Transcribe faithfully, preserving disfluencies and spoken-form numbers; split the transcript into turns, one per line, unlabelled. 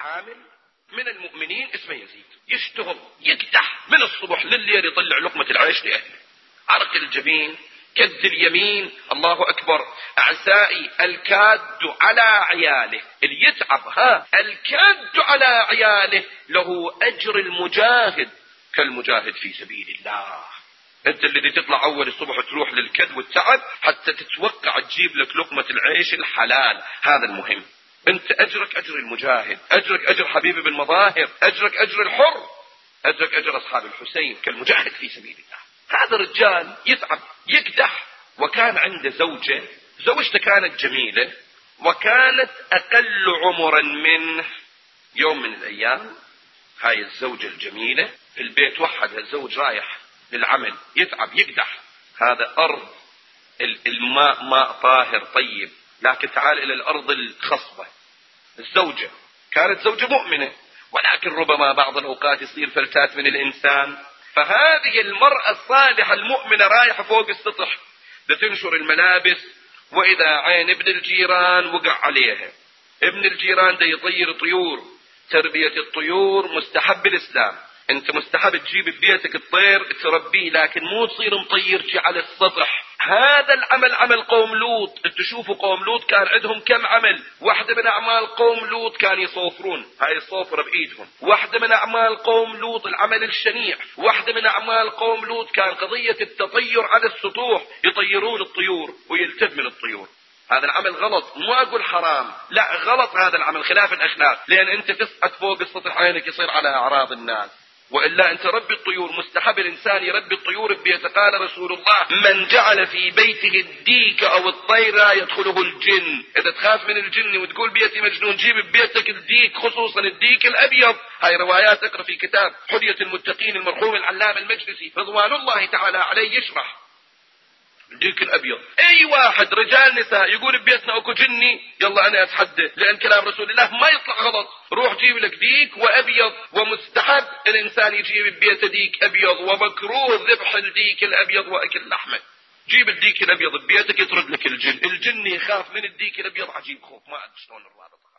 عامل من المؤمنين اسمه يزيد، يشتغل يكدح من الصبح لليل يطلع لقمة العيش لأهله، عرق الجبين، كد اليمين، الله أكبر. أعزائي الكاد على عياله، اللي يتعب ها الكاد على عياله له أجر المجاهد كالمجاهد في سبيل الله. أنت الذي تطلع أول الصبح تروح للكد والتعب حتى تتوقع تجيب لك لقمة العيش الحلال، هذا المهم. أنت أجرك أجر المجاهد، أجرك أجر حبيبي بالمظاهر، أجرك أجر الحر، أجرك أجر أصحاب الحسين كالمجاهد في سبيل الله. هذا الرجال يتعب يكدح، وكان عنده زوجة، زوجته كانت جميلة وكانت أقل عمرا منه. يوم من الأيام هاي الزوجة الجميلة في البيت وحدها الزوج رايح للعمل يتعب يكدح، هذا أرض الماء ماء طاهر طيب، لكن تعال إلى الأرض الخصبة. الزوجة كانت زوجة مؤمنة، ولكن ربما بعض الأوقات يصير فلتات من الإنسان، فهذه المرأة الصالحة المؤمنة رايحة فوق السطح لتنشر الملابس، وإذا عين ابن الجيران وقع عليها. ابن الجيران ده يطير طيور، تربية الطيور مستحب بالإسلام، انت مستحب تجيب ببيتك الطير تربيه، لكن مو تصير مطيرتي على السطح. هذا العمل عمل قوم لوط. تشوفوا قوم لوط كان عندهم كم عمل. واحدة من اعمال قوم لوط كان يصوفرون، هاي الصوفرة بايدهم. واحدة من اعمال قوم لوط العمل الشنيع. واحدة من اعمال قوم لوط كان قضية التطير على السطوح، يطيرون الطيور ويلتف من الطيور. هذا العمل غلط، مو اقول حرام، لا غلط هذا العمل خلاف الاخلاق، لان انت تصعد فوق السطح عينك يصير على اعراض الناس. وإلا أنت ربي الطيور، مستحب الإنسان يربي الطيور ببيته. قال رسول الله: من جعل في بيته الديك أو الطير يدخله الجن. إذا تخاف من الجن وتقول بيتي مجنون، جيب ببيتك الديك، خصوصا الديك الأبيض. هاي روايات اقرأ في كتاب حلية المتقين المرحوم العلامة المجلسي رضوان الله تعالى عليه يشرح الديك الأبيض. أي واحد رجال نساء يقول ببيتنا أكو جني، يلا أنا أتحدى، لأن كلام رسول الله ما يطلع غلط. روح جيب لك ديك وأبيض، ومستحب الإنسان يجيب ببيته ديك أبيض، ومكروه ذبح الديك الأبيض وأكل لحمه. جيب الديك الأبيض ببيتك يطرد لك الجن. الجن يخاف من الديك الأبيض عجيب خوف، ما أدري شلون الرابطة.